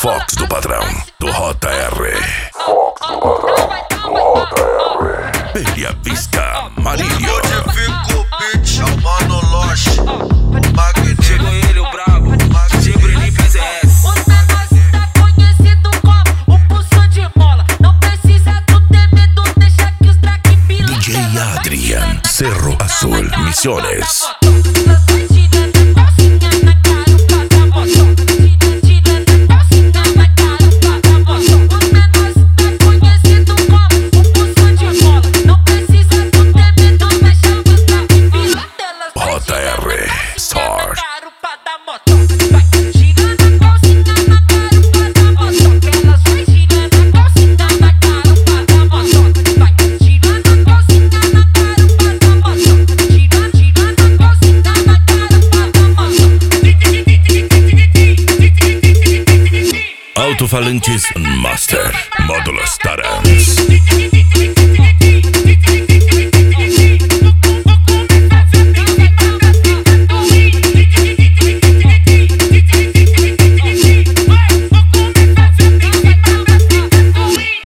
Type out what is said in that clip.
Fox do Padrão, do JR. Bella Vista, Marília. Onde fica o beat, é o Mano Loche. Chegou ele, o brabo, Tigre nem PZS. O negócio tá conhecido como o pulso de mola. Não precisa tu ter medo, deixa que os track pila. DJ Adrian, Cerro Azul, Misiones. Alto-falantes Master, módulos Tarans.